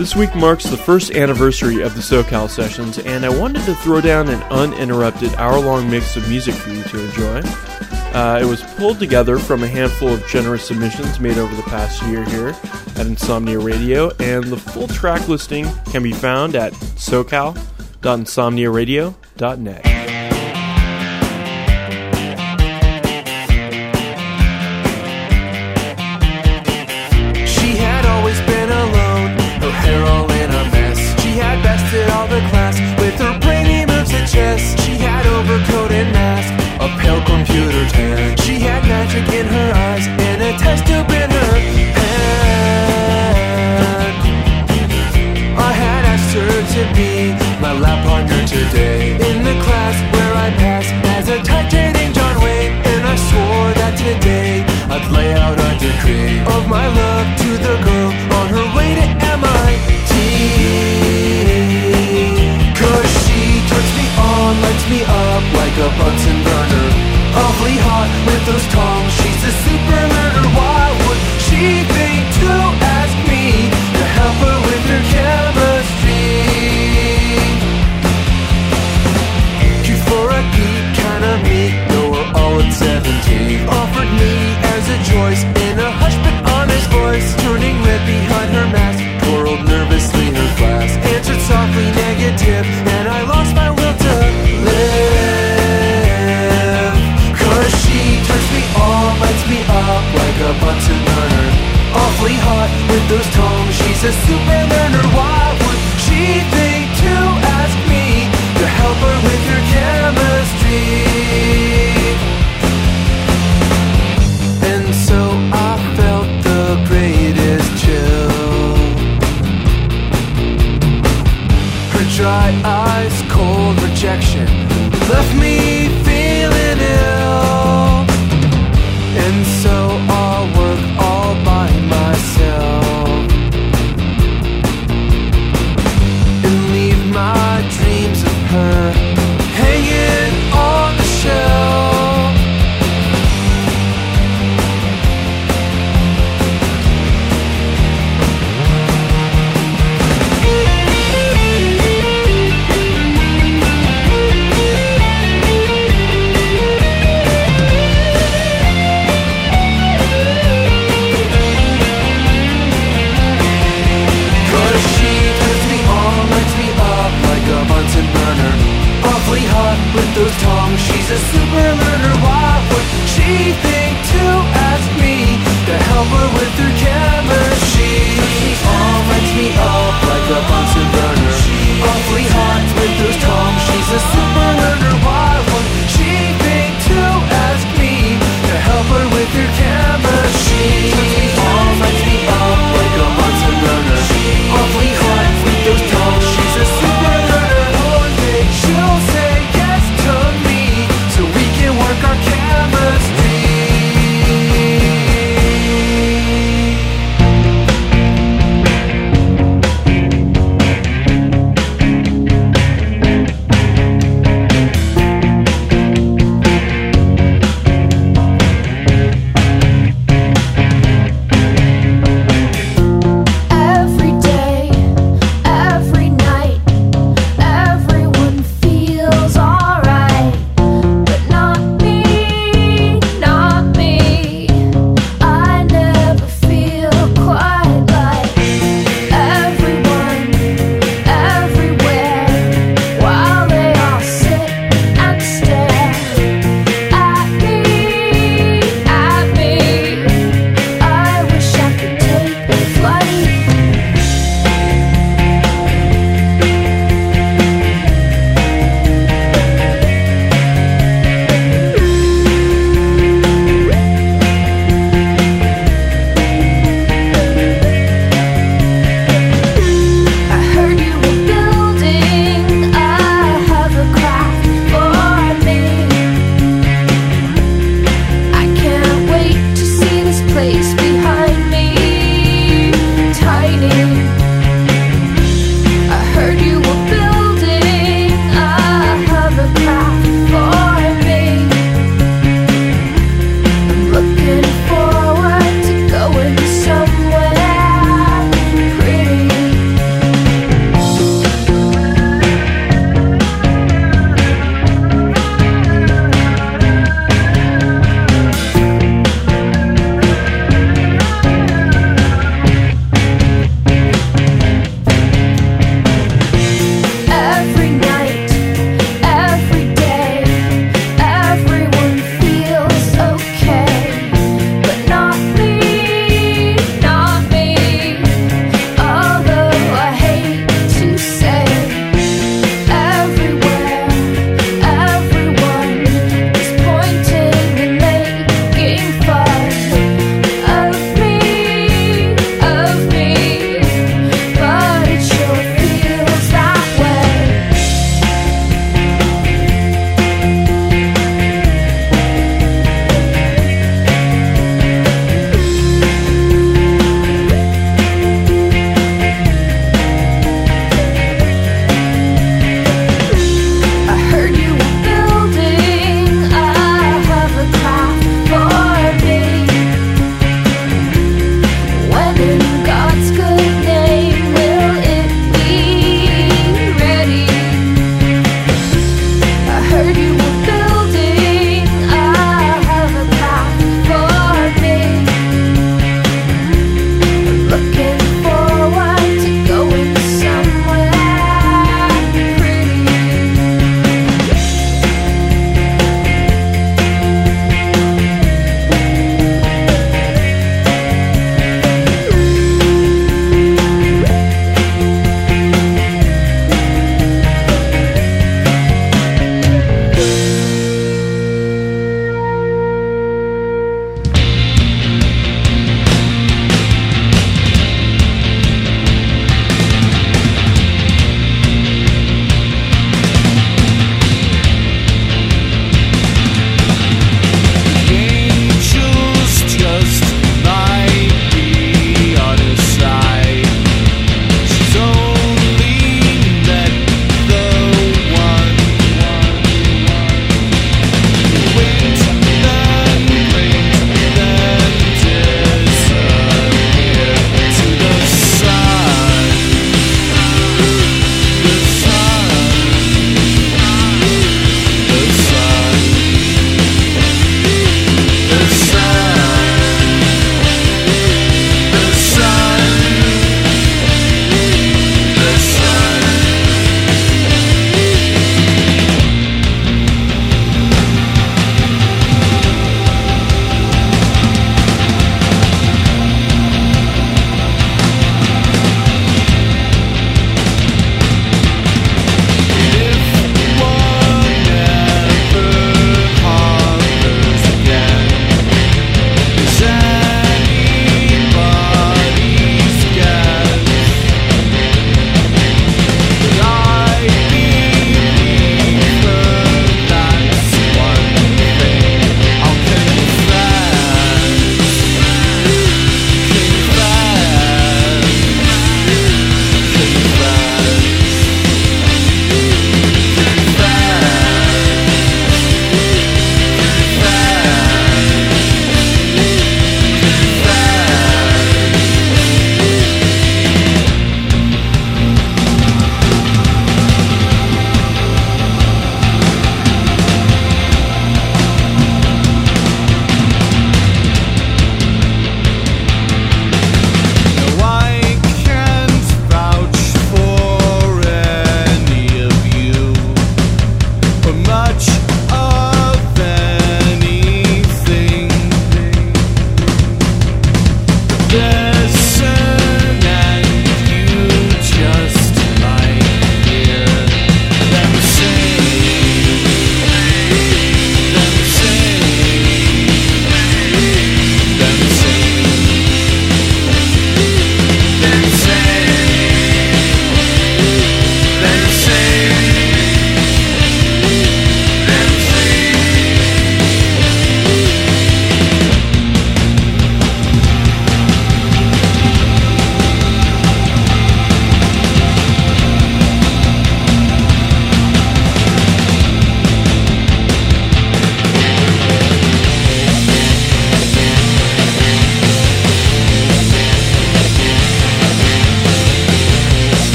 This week marks the first anniversary of the SoCal Sessions, and I wanted to throw down an uninterrupted hour-long mix of music for you to enjoy. It was pulled together from a handful of generous submissions made over the past year here at Insomnia Radio, and the full track listing can be found at socal.insomniaradio.net. All the class with her brainy moves and chess. She had overcoat and mask, a pale computer tan. She had magic in her eyes and a test tube in her hand. I had asked her to be my lab partner today in the class where I passed as a titrating John Wayne, and I swore that today I'd lay out a decree of my love to the girl on her way to MIT. Lights me up like a Bunsen burner, awfully hot with those tongs. She's a super learner. Why would she think to ask me to help her with her chemistry? Cute for a geek, kinda meek, though we're all at 17. Offered me as a choice in a hushed but honest voice, turning red behind her mask, twirled nervously her glass, answered softly negative, and I lost my will to live. Cause she turns me on, lights me up like a Bunsen burner, awfully hot with those tongs. She's a super learner. Why would she think to ask me to help her with her chemistry? And so I felt the greatest chill. Her dry eyes, cold rejection left me feeling ill. And so I'll work all by myself and leave my dreams of her hanging on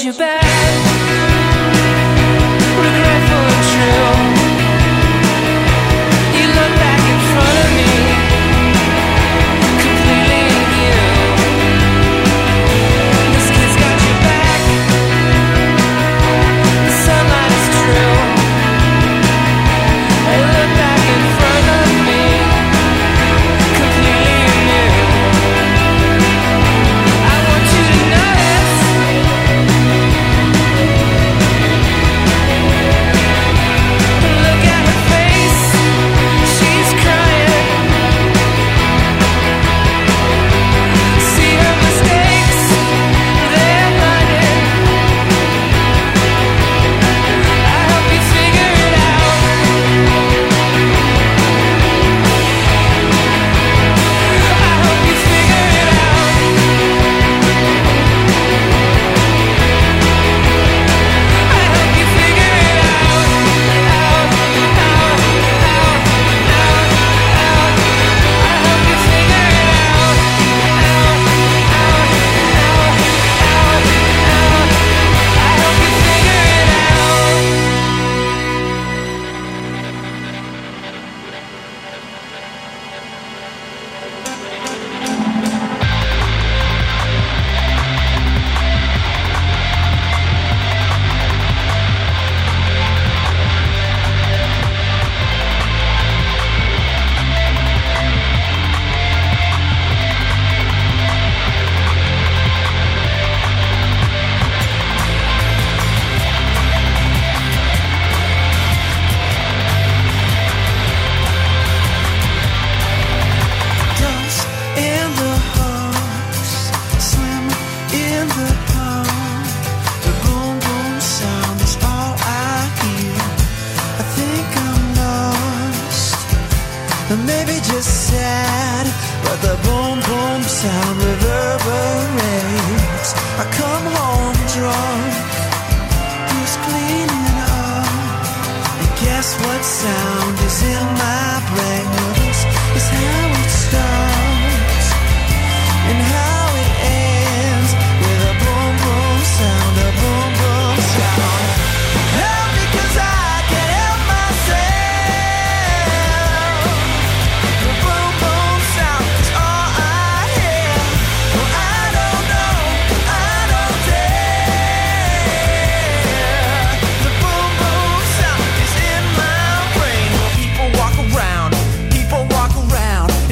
you back, regretful and true. You look back in front of me, completely new. This kid's got you back, the sunlight is true. I look back in front of me, completely new. I want you to notice. Look at her face, she's crying. See her mistakes, they're blinding. I hope you figure it out. I hope you figure it out. I hope you figure it out. Out, out, out, out, out. I hope you figure it out. Out, out, out, out, out. I hope you figure it out. Dust in the house, swim in the pond. The boom boom sound is all I hear. I think I'm lost, or maybe just sad, but the boom boom sound reverberates. I come home drunk, just cleaning up, and guess what sound is in my brain? Well, this is how it starts and how it ends, with a boom boom sound, a boom boom sound. Help me 'cause I can't help myself. The boom boom sound is all I hear. Well, I don't know, I don't dare. The boom boom sound is in my brain. Well, people walk around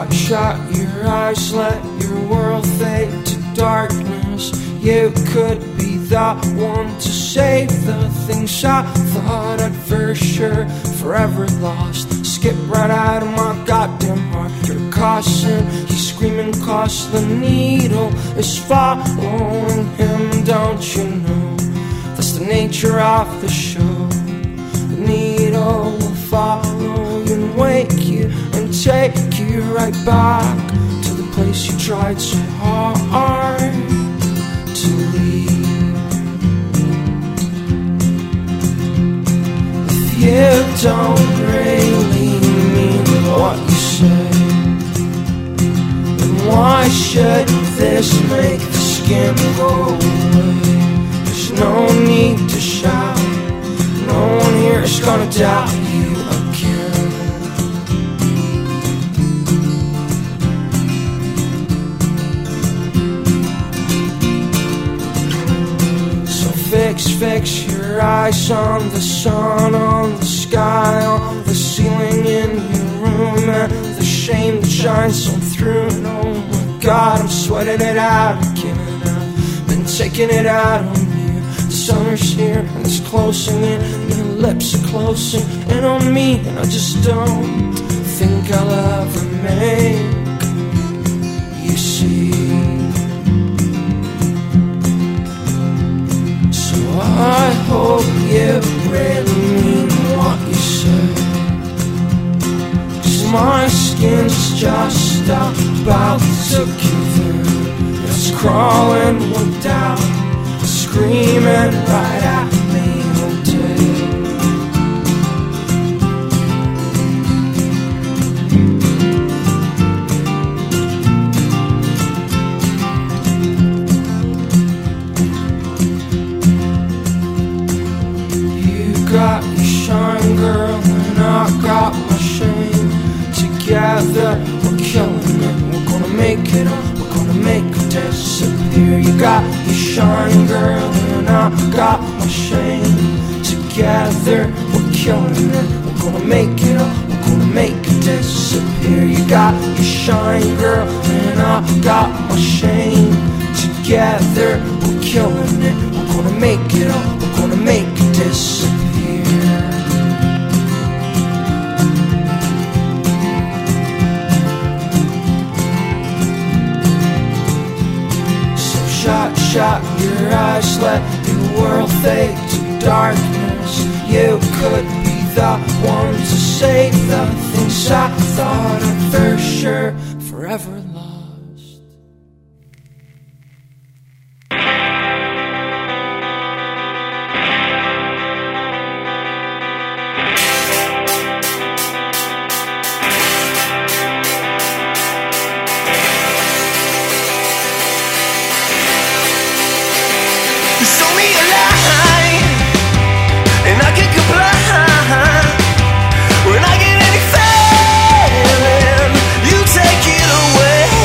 shut your eyes, let your world fade to darkness. You could be the one to save the things I thought I'd for sure forever lost. Skip right out of my goddamn heart. You're caution, he's screaming 'cause the needle is following him. Don't you know that's the nature of the show? The needle will follow you and wake you and take you right back to the place you tried so hard to leave. If you don't really mean what you say, then why should this make the skin go away? There's no need to shout, no one here is gonna doubt you again. So fix your eyes on the sun, on the sky, on the ceiling in your room, and the shame that shines on through. And oh my God, I'm sweating it out again. I've been taking it out on you. The summer's here and it's closing in, and your lips are closing in on me, and I just don't think I'll ever make you see. So I hope you really mean what you say, 'cause my skin's just about to give in. It's crawling one down, screaming right at me all day. You got your shine, girl, and I got my shame. Together we're killing it, we're gonna make it up, we're gonna make it disappear. You got your shine, girl, and I got my shame. Together we're killing it, we're gonna make it up, we're gonna make it disappear. You got your shine, girl, and I got my shame. Together we're killing it, we're gonna make it up, we're gonna make it disappear. Shut your eyes, let your world fade to darkness. You could be the one to save the things I thought I'd for sure forever lost. It's only a lie, and I can comply. When I get any feeling, you take it away.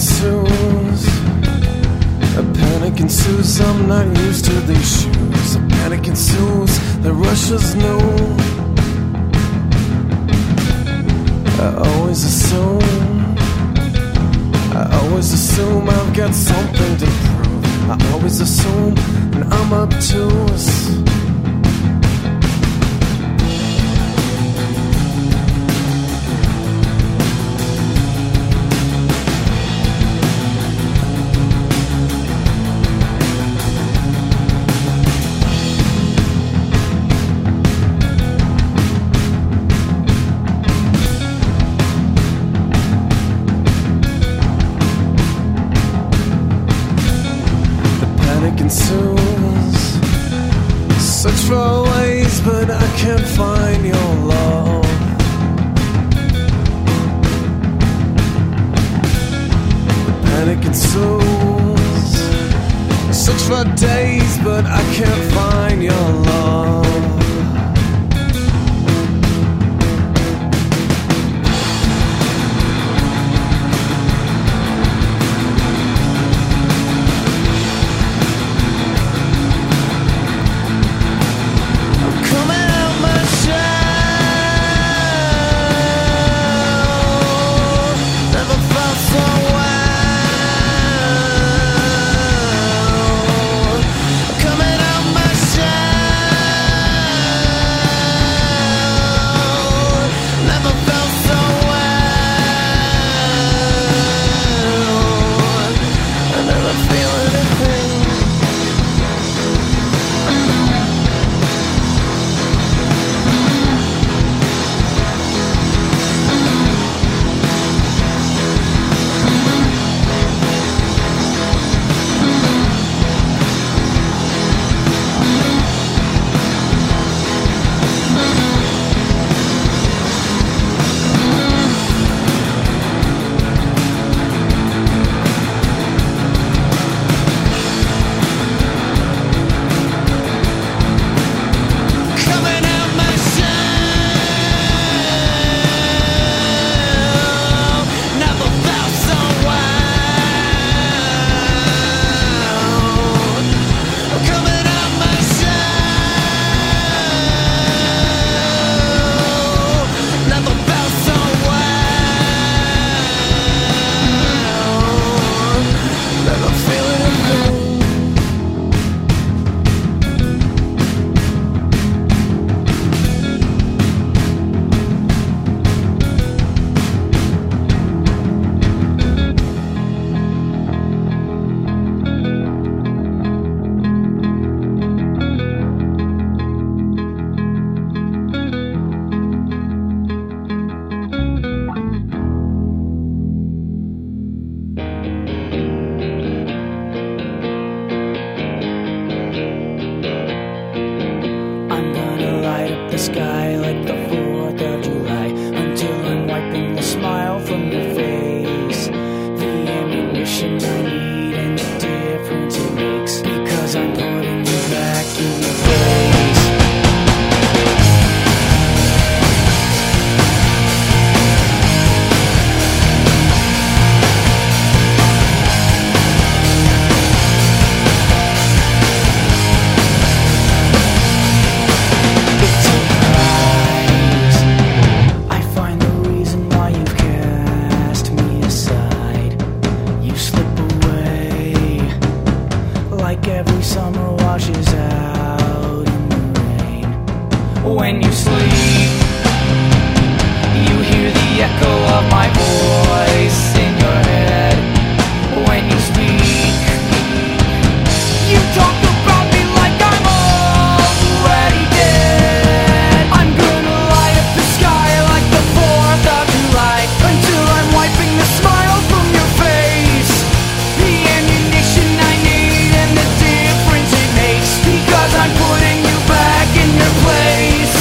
ensues. A panic ensues, I'm not used to these shoes. A panic ensues, the Russians knew. I always assume I've got something to prove. I always assume, and I'm obtuse. Search for ways, but I can't find your love. The panic ensues. Search for days, but I can't find your love. Sky like the 4th of July, until I'm wiping the smile from your face. The ammunition I need and the difference it makes, because I'm putting you back in your place. Every summer washes out in the rain. When you sleep, you hear the echo of my voice in your head. When you speak, you talk about me like I'm already dead. I'm gonna light up the sky like the 4th of July, until I'm wiping the smile from your face. The ammunition I need and the difference it makes, because I'm putting you back in your place.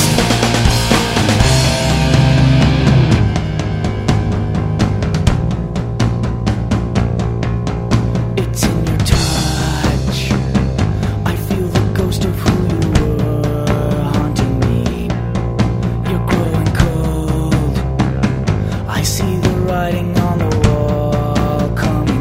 It's in your touch. I feel the ghost of who you were haunting me. You're growing cold. I see the writing on the wall coming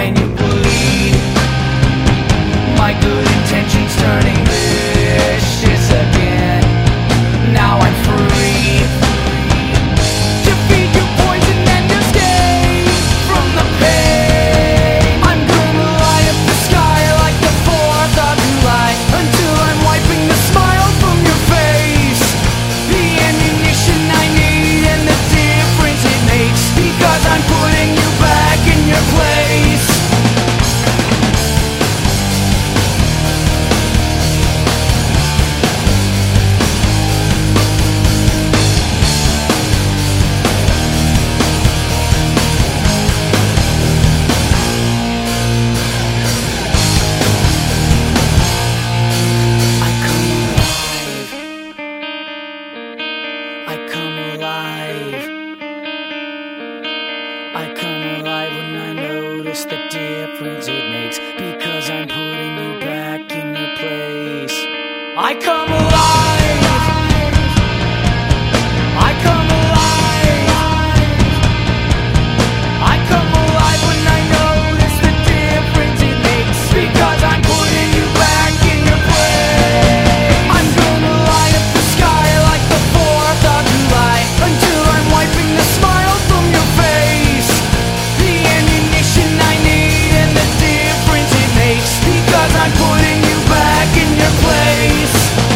and you bleed. My good intentions turning vicious again. Now I'm free to feed you poison and escape from the pain. I'm gonna light up the sky like the 4th of July until I'm wiping the smile from your face. The ammunition I need and the difference it makes, because I'm putting you back in your place. I come alive. I come alive when I notice the difference it makes, because I'm putting you back in your place. I come alive. I come alive. I come alive when I notice the difference it makes, because I'm putting you back in your place. I'm gonna light up the sky like the 4th of July until I'm wiping the smile from your face. The ammunition I need and the difference it makes, because I'm putting you back in your place.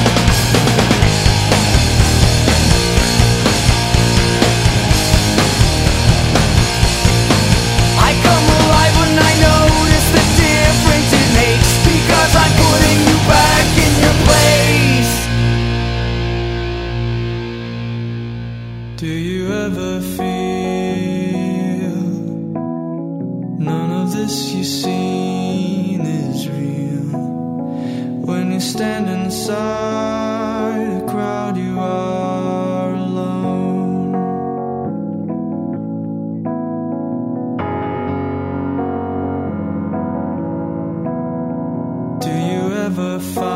I come alive when I notice the difference it makes, because I'm putting you back in your place. Do you ever feel none of this you've seen is real? When you stand inside a crowd, you are alone. Do you ever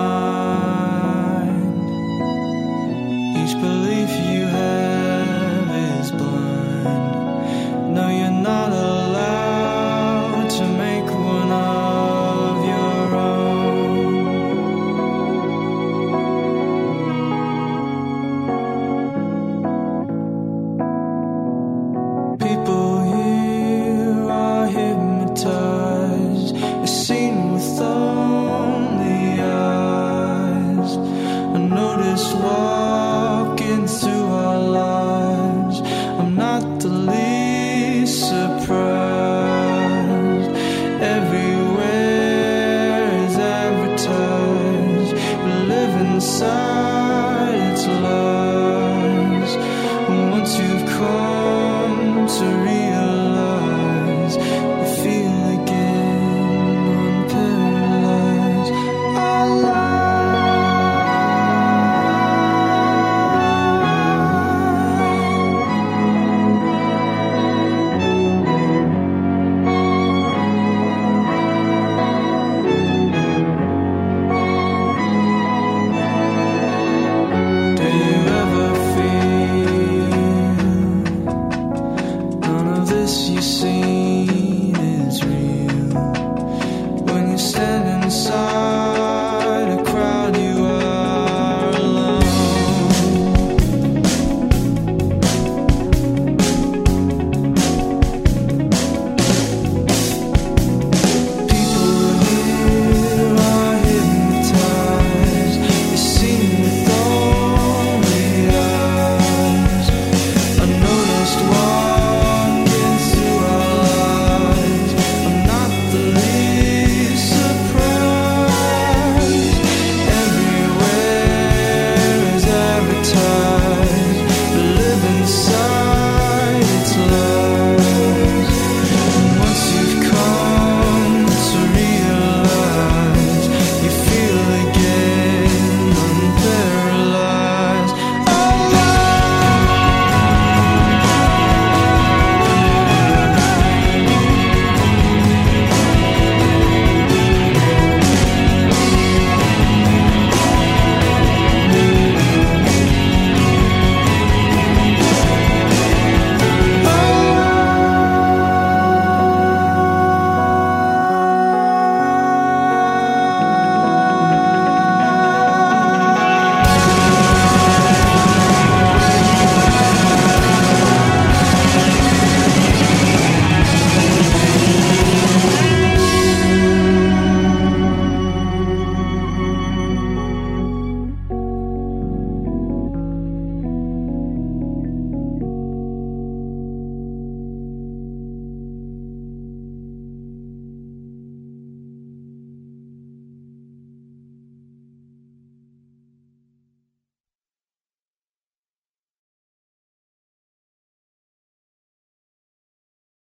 find each belief you have is blind? No, you're not allowed to make one of your own. People here are hypnotized, it's seen with only eyes. I noticed walking through our lives, I'm not the least surprised. Everywhere is advertised, we live inside its lies. And once you've come to realize, you feel again unparalyzed. Do you ever feel none of this you've seen is real? When you stand inside a crowd, you are alone. People here are hypnotized, you see with only eyes. I noticed walking through our lives, I'm not the least surprised. Everywhere is advertised, we live inside its lies.